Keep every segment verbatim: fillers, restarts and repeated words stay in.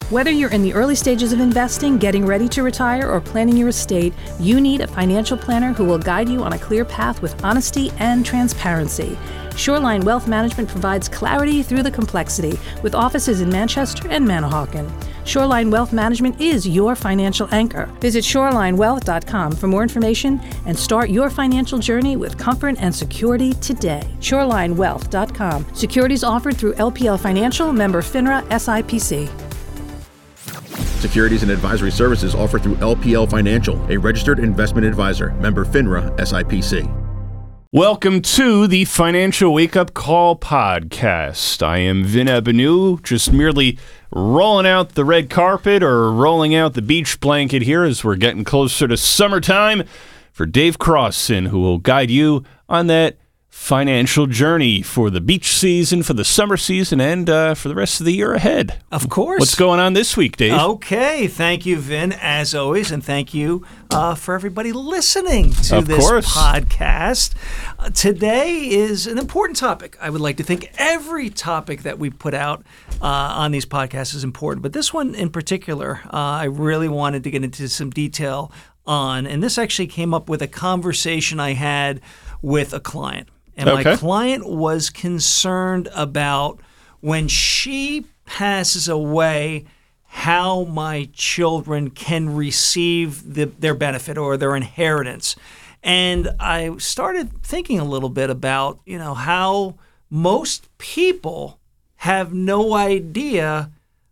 Whether you're in the early stages of investing, getting ready to retire, or planning your estate, you need a financial planner who will guide you on a clear path with honesty and transparency. Shoreline Wealth Management provides clarity through the complexity with offices in Manchester and Manahawkin. Shoreline Wealth Management is your financial anchor. Visit shoreline wealth dot com for more information and start your financial journey with comfort and security today. shoreline wealth dot com. Securities offered through L P L Financial, member FINRA S I P C. Securities and advisory services offered through L P L Financial, a registered investment advisor, member FINRA S I P C. Welcome to the Financial Wake Up Call podcast. I am Vin Abinu, just merely rolling out the red carpet or rolling out the beach blanket here as we're getting closer to summertime for Dave Crossan, who will guide you on that financial journey for the beach season, for the summer season, and uh, for the rest of the year ahead. Of course. What's going on this week, Dave? Okay. Thank you, Vin, as always, and thank you uh, for everybody listening to of this course. podcast. Uh, today is an important topic. I would like to think every topic that we put out uh, on these podcasts is important, but this one in particular, uh, I really wanted to get into some detail on, and this actually came up with a conversation I had with a client. And okay. my client was concerned about when she passes away, how my children can receive the, their benefit or their inheritance. And I started thinking a little bit about, you know, how most people have no idea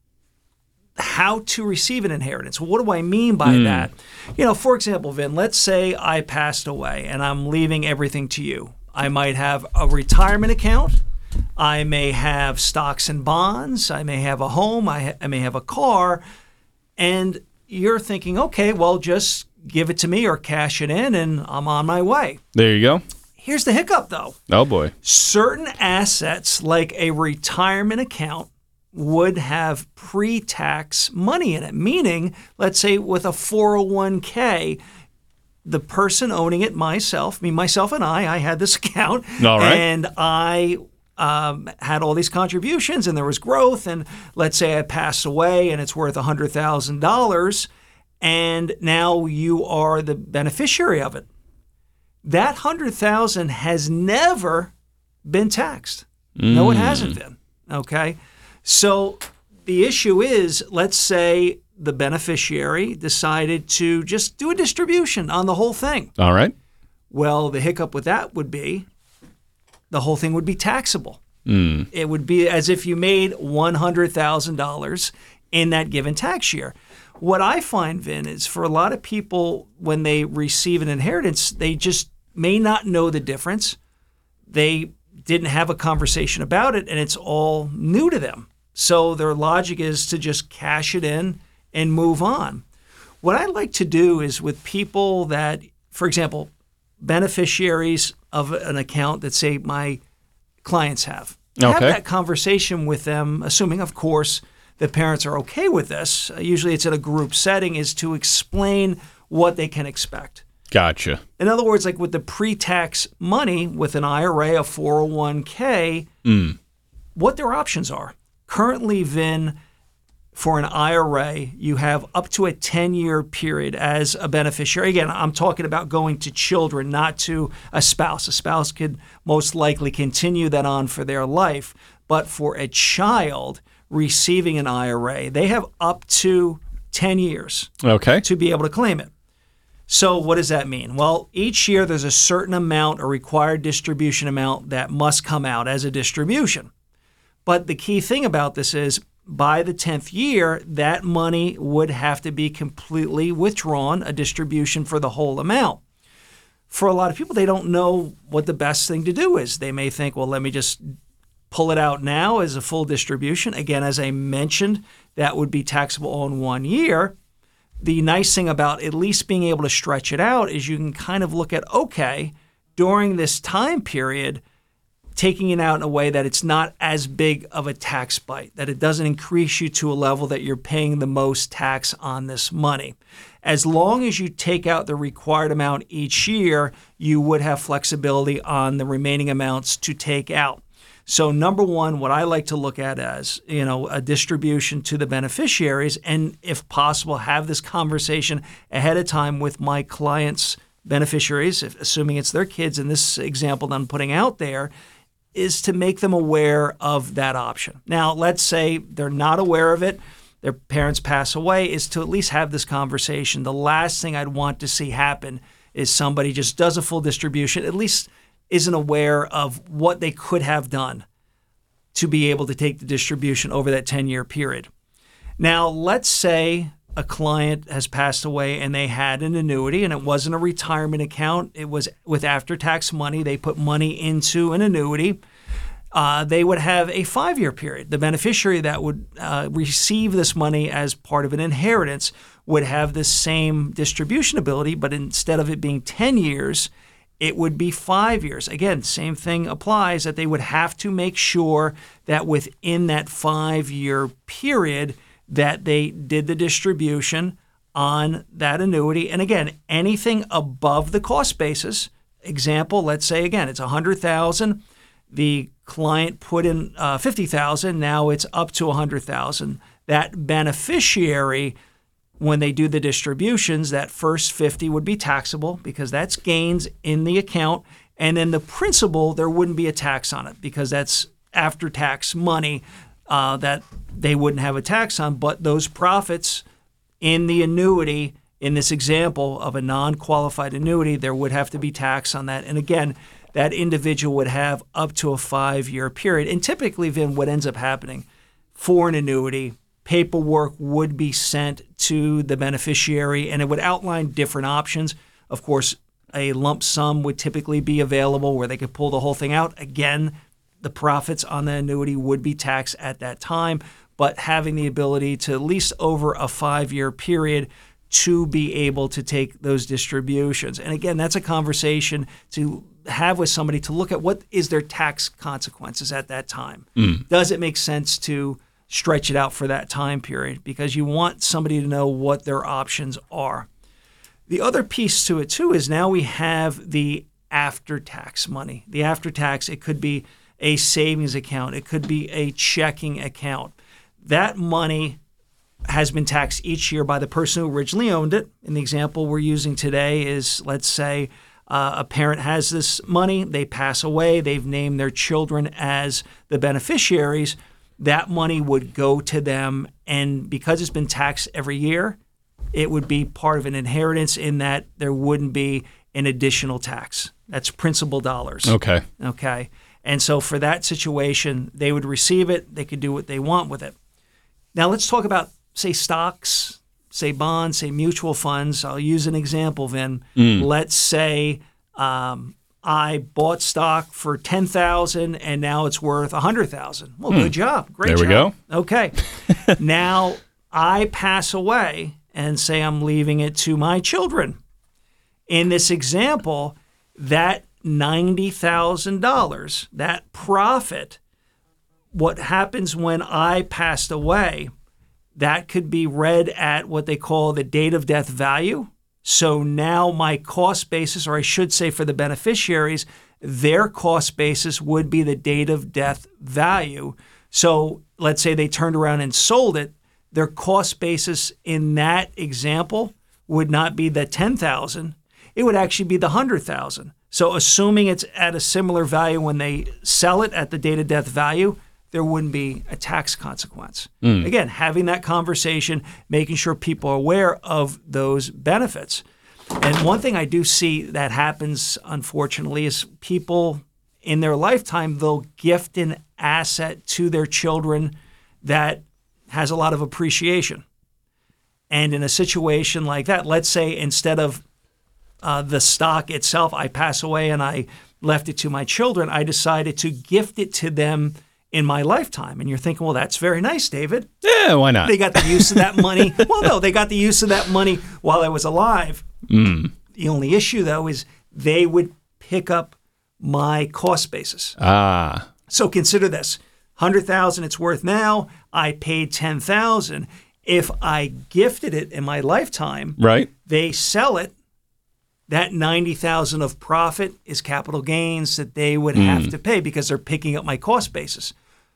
how to receive an inheritance. What do I mean by mm. that? You know, for example, Vin, let's say I passed away and I'm leaving everything to you. I might have a retirement account. I may have stocks and bonds. I may have a home. I, ha- I may have a car. And you're thinking, okay, well, just give it to me or cash it in and I'm on my way. There you go. Here's the hiccup, though. Oh, boy. Certain assets, like a retirement account, would have pre-tax money in it. Meaning, let's say with a four oh one k, the person owning it, myself, me, myself and I, I had this account. All right. And I um, had all these contributions and there was growth. And let's say I passed away and it's worth one hundred thousand dollars and now you are the beneficiary of it. That one hundred thousand dollars has never been taxed. Mm. No, it hasn't been. Okay. So the issue is, let's say the beneficiary decided to just do a distribution on the whole thing. All right. Well, the hiccup with that would be the whole thing would be taxable. Mm. It would be as if you made one hundred thousand dollars in that given tax year. What I find, Vin, is for a lot of people, when they receive an inheritance, they just may not know the difference. They didn't have a conversation about it, and it's all new to them. So their logic is to just cash it in and move on. What I like to do is with people that, for example, beneficiaries of an account that, say, my clients have, okay. have that conversation with them, assuming, of course, the parents are okay with this. Uh, usually it's in a group setting, is to explain what they can expect. Gotcha. In other words, like with the pre-tax money with an I R A, a four oh one k, mm. what their options are. Currently, Vin, for an I R A, you have up to a ten-year period as a beneficiary. Again, I'm talking about going to children, not to a spouse. A spouse could most likely continue that on for their life. But for a child receiving an I R A, they have up to ten years okay. to be able to claim it. So what does that mean? Well, each year there's a certain amount, a required distribution amount that must come out as a distribution. But the key thing about this is by the tenth year, that money would have to be completely withdrawn, a distribution for the whole amount. For a lot of people, they don't know what the best thing to do is. They may think, well, let me just pull it out now as a full distribution. Again, as I mentioned, that would be taxable in one year. The nice thing about at least being able to stretch it out is you can kind of look at, okay, during this time period, taking it out in a way that it's not as big of a tax bite, that it doesn't increase you to a level that you're paying the most tax on this money. As long as you take out the required amount each year, you would have flexibility on the remaining amounts to take out. So number one, what I like to look at as, you know, a distribution to the beneficiaries, and if possible, have this conversation ahead of time with my clients' beneficiaries, if, assuming it's their kids in this example that I'm putting out there, is to make them aware of that option. Now, let's say they're not aware of it, their parents pass away, is to at least have this conversation. The last thing I'd want to see happen is somebody just does a full distribution, at least isn't aware of what they could have done to be able to take the distribution over that ten-year period. Now, let's say a client has passed away and they had an annuity, and it wasn't a retirement account. It was with after-tax money. They put money into an annuity. Uh, they would have a five-year period. The beneficiary that would uh, receive this money as part of an inheritance would have the same distribution ability, but instead of it being ten years, it would be five years. Again, same thing applies, that they would have to make sure that within that five-year period that they did the distribution on that annuity. And again, anything above the cost basis, example, let's say, again, it's one hundred thousand dollars. The client put in uh, fifty thousand dollars. Now it's up to one hundred thousand dollars. That beneficiary, when they do the distributions, that first fifty would be taxable because that's gains in the account. And then the principal, there wouldn't be a tax on it because that's after-tax money uh, that they wouldn't have a tax on. But those profits in the annuity, in this example of a non-qualified annuity, there would have to be tax on that. And again, that individual would have up to a five-year period. And typically, Vin, what ends up happening for an annuity, paperwork would be sent to the beneficiary, and it would outline different options. Of course, a lump sum would typically be available where they could pull the whole thing out. Again, the profits on the annuity would be taxed at that time, but having the ability to, at least over a five-year period, to be able to take those distributions. And again, that's a conversation to have with somebody to look at what is their tax consequences at that time. Mm. Does it make sense to stretch it out for that time period? Because you want somebody to know what their options are. The other piece to it too is now we have the after-tax money. The after-tax, it could be a savings account. It could be a checking account. That money has been taxed each year by the person who originally owned it. And the example we're using today is, let's say, uh, a parent has this money, they pass away, they've named their children as the beneficiaries. That money would go to them, and because it's been taxed every year, it would be part of an inheritance in that there wouldn't be an additional tax. That's principal dollars. Okay. Okay. And so for that situation, they would receive it. They could do what they want with it. Now let's talk about, say, stocks, say bonds, say mutual funds. I'll use an example, Vin. Mm. Let's say um, I bought stock for ten thousand dollars and now it's worth one hundred thousand dollars. Well, mm. good job. Great there job. There we go. Okay. Now I pass away and say I'm leaving it to my children. In this example, that ninety thousand dollars, that profit, what happens when I passed away, that could be read at what they call the date of death value. So now my cost basis, or I should say for the beneficiaries, their cost basis would be the date of death value. So let's say they turned around and sold it. Their cost basis in that example would not be the ten thousand dollars. It would actually be the one hundred thousand dollars. So assuming it's at a similar value when they sell it at the date of death value, there wouldn't be a tax consequence. Mm. Again, having that conversation, making sure people are aware of those benefits. And one thing I do see that happens, unfortunately, is people in their lifetime, they'll gift an asset to their children that has a lot of appreciation. And in a situation like that, let's say instead of uh, the stock itself, I pass away and I left it to my children, I decided to gift it to them in my lifetime. And you're thinking, well, that's very nice, David. Yeah, why not? They got the use of that money. Well, no, they got the use of that money while I was alive. Mm. The only issue, though, is they would pick up my cost basis. Ah. So consider this. one hundred thousand dollars it's worth now. I paid ten thousand dollars. If I gifted it in my lifetime, right, they sell it that ninety thousand dollars of profit is capital gains that they would have Mm. to pay because they're picking up my cost basis.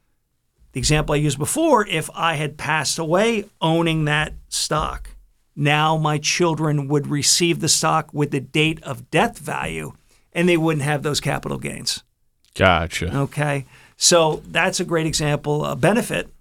The example I used before, if I had passed away owning that stock, now my children would receive the stock with the date of death value, and they wouldn't have those capital gains. Gotcha. Okay. So that's a great example, a benefit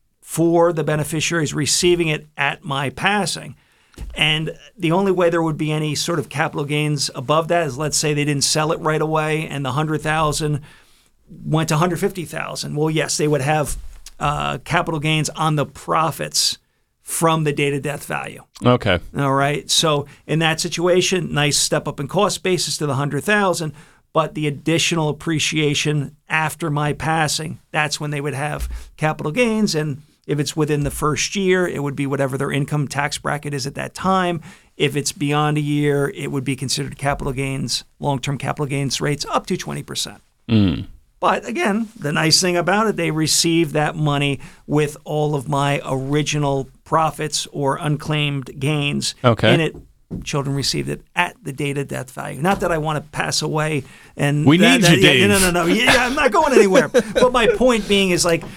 for the beneficiaries receiving it at my passing. And the only way there would be any sort of capital gains above that is, let's say they didn't sell it right away and the one hundred thousand dollars went to one hundred fifty thousand dollars. Well, yes, they would have uh, capital gains on the profits from the date of death value. Okay. All right. So in that situation, nice step up in cost basis to the one hundred thousand dollars, but the additional appreciation after my passing, that's when they would have capital gains. And if it's within the first year, it would be whatever their income tax bracket is at that time. If it's beyond a year, it would be considered capital gains, long-term capital gains rates up to twenty percent. Mm. But again, the nice thing about it, they receive that money with all of my original profits or unclaimed gains. Okay. And it, children received it at the date of death value. Not that I want to pass away and We that, need that, you, yeah, Dave. No, no, no. Yeah, I'm not going anywhere. But my point being is like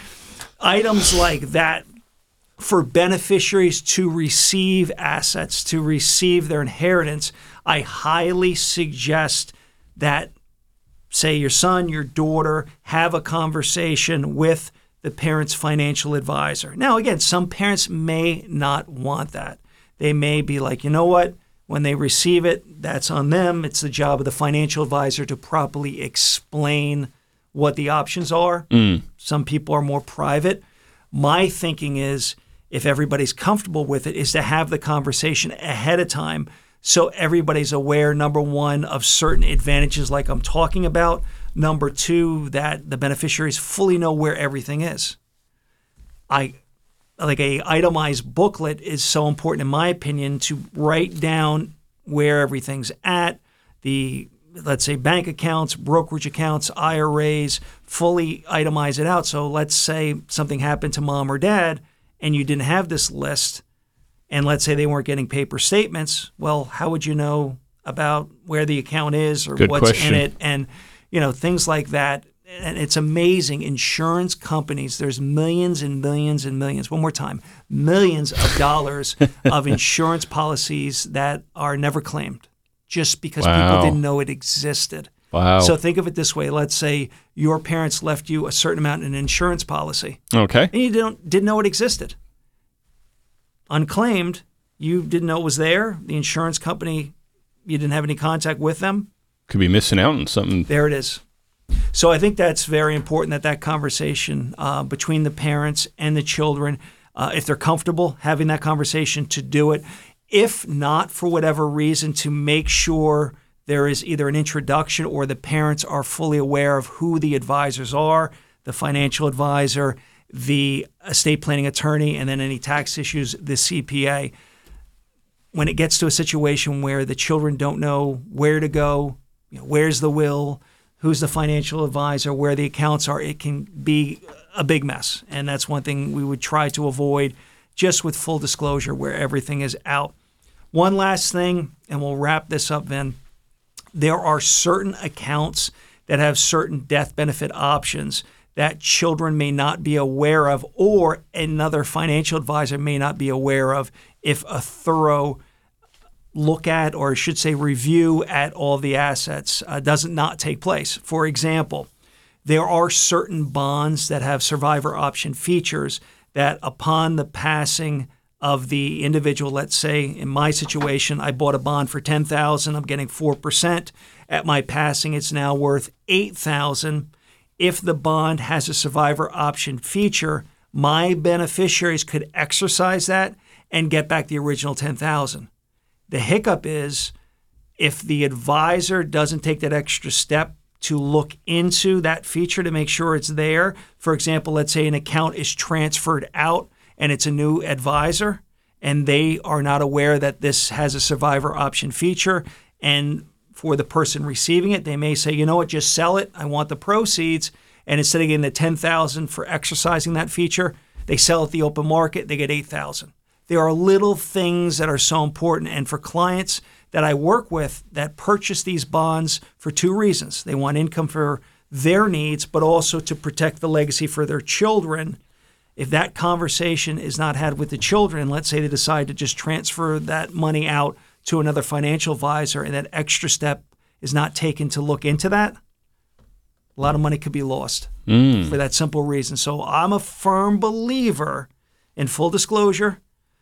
items like that for beneficiaries to receive assets, to receive their inheritance, I highly suggest that, say, your son, your daughter, have a conversation with the parent's financial advisor. Now, again, some parents may not want that. They may be like, you know what? When they receive it, that's on them. It's the job of the financial advisor to properly explain what the options are. Mm. Some people are more private. My thinking is, if everybody's comfortable with it, is to have the conversation ahead of time so everybody's aware, number one, of certain advantages like I'm talking about. Number two, that the beneficiaries fully know where everything is. I like a itemized booklet is so important, in my opinion, to write down where everything's at, the, let's say, bank accounts, brokerage accounts, I R As, fully itemize it out. So let's say something happened to mom or dad and you didn't have this list, and let's say they weren't getting paper statements. Well, how would you know about where the account is or Good what's question. in it? And, you know, things like that. And it's amazing. Insurance companies, there's millions and millions and millions, one more time, millions of dollars of insurance policies that are never claimed just because Wow. people didn't know it existed. Wow. So think of it this way. Let's say your parents left you a certain amount in an insurance policy Okay. and you didn't, didn't know it existed. Unclaimed, you didn't know it was there. The insurance company, you didn't have any contact with them. Could be missing out on something. There it is. So I think that's very important, that that conversation uh, between the parents and the children, uh, if they're comfortable having that conversation, to do it. If not, for whatever reason, to make sure there is either an introduction or the parents are fully aware of who the advisors are, the financial advisor, the estate planning attorney, and then any tax issues, the C P A. When it gets to a situation where the children don't know where to go, you know, where's the will, who's the financial advisor, where the accounts are, it can be a big mess. And that's one thing we would try to avoid, just with full disclosure where everything is out. One last thing, and we'll wrap this up, Vin. There are certain accounts that have certain death benefit options that children may not be aware of, or another financial advisor may not be aware of, if a thorough look at, or I should say review at all the assets uh, doesn't not take place. For example, there are certain bonds that have survivor option features that upon the passing of the individual, let's say in my situation, I bought a bond for ten thousand dollars, I'm getting four percent. At my passing, it's now worth eight thousand dollars. If the bond has a survivor option feature, my beneficiaries could exercise that and get back the original ten thousand dollars. The hiccup is if the advisor doesn't take that extra step to look into that feature to make sure it's there. For example, let's say an account is transferred out and it's a new advisor and they are not aware that this has a survivor option feature, and for the person receiving it, they may say, you know what, just sell it. I want the proceeds. And instead of getting the ten thousand dollars for exercising that feature, they sell it at the open market, they get eight thousand dollars. there are little things that are so important. And for clients that I work with that purchase these bonds for two reasons. They want income for their needs, but also to protect the legacy for their children. If that conversation is not had with the children, let's say they decide to just transfer that money out to another financial advisor and that extra step is not taken to look into that, a lot of money could be lost mm. for that simple reason. So I'm a firm believer in full disclosure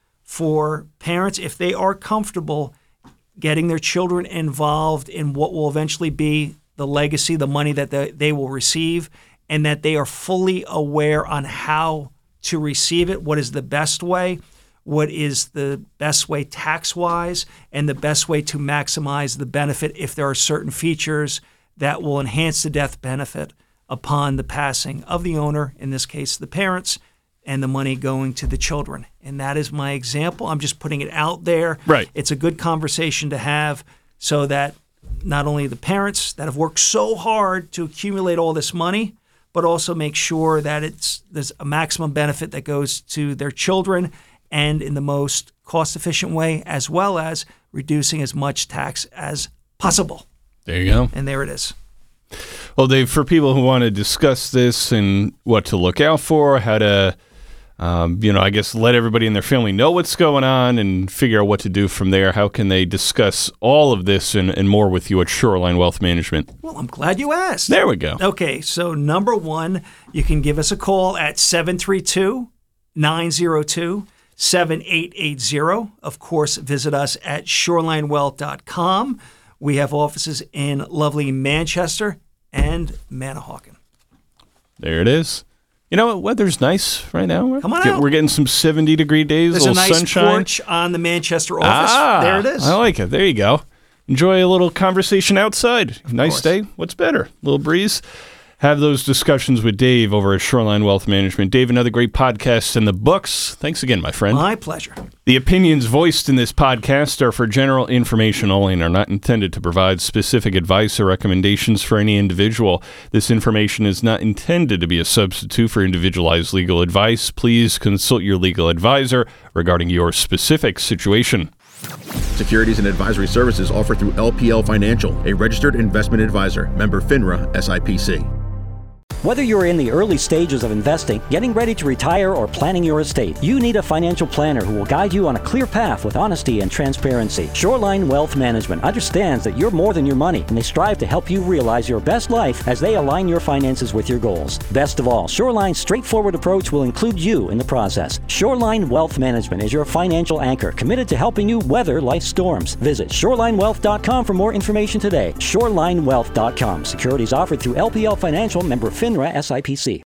for parents, if they are comfortable getting their children involved in what will eventually be the legacy, the money that they, they will receive, and that they are fully aware on how to receive it, what is the best way, what is the best way tax-wise, and the best way to maximize the benefit if there are certain features that will enhance the death benefit upon the passing of the owner, in this case the parents, and the money going to the children. And that is my example. I'm just putting it out there. Right. It's a good conversation to have so that not only the parents that have worked so hard to accumulate all this money, but also make sure that it's there's a maximum benefit that goes to their children and in the most cost-efficient way, as well as reducing as much tax as possible. There you go. And there it is. Well, Dave, for people who want to discuss this and what to look out for, how to, um, you know, I guess let everybody in their family know what's going on and figure out what to do from there, how can they discuss all of this and, and more with you at Shoreline Wealth Management? Well, I'm glad you asked. There we go. Okay, so number one, you can give us a call at seven three two, nine zero two, seven eight eight zero. Of course, visit us at shoreline wealth dot com. We have offices in lovely Manchester and Manahawkin. There it is. You know what? Weather's nice right now. We're, Come on get, out. We're getting some seventy degree days, There's a a little nice sunshine. porch on the Manchester office. Ah, there it is. I like it. There you go. Enjoy a little conversation outside. Of nice course. day. What's better? A little breeze. Have those discussions with Dave over at Shoreline Wealth Management. Dave, another great podcast in the books. Thanks again, my friend. My pleasure. The opinions voiced in this podcast are for general information only and are not intended to provide specific advice or recommendations for any individual. This information is not intended to be a substitute for individualized legal advice. Please consult your legal advisor regarding your specific situation. Securities and advisory services offered through L P L Financial, a registered investment advisor, member FINRA S I P C. Whether you're in the early stages of investing, getting ready to retire, or planning your estate, you need a financial planner who will guide you on a clear path with honesty and transparency. Shoreline Wealth Management understands that you're more than your money, and they strive to help you realize your best life as they align your finances with your goals. Best of all, Shoreline's straightforward approach will include you in the process. Shoreline Wealth Management is your financial anchor, committed to helping you weather life's storms. Visit shoreline wealth dot com for more information today. shoreline wealth dot com. Securities offered through L P L Financial, member FINRA S I P C.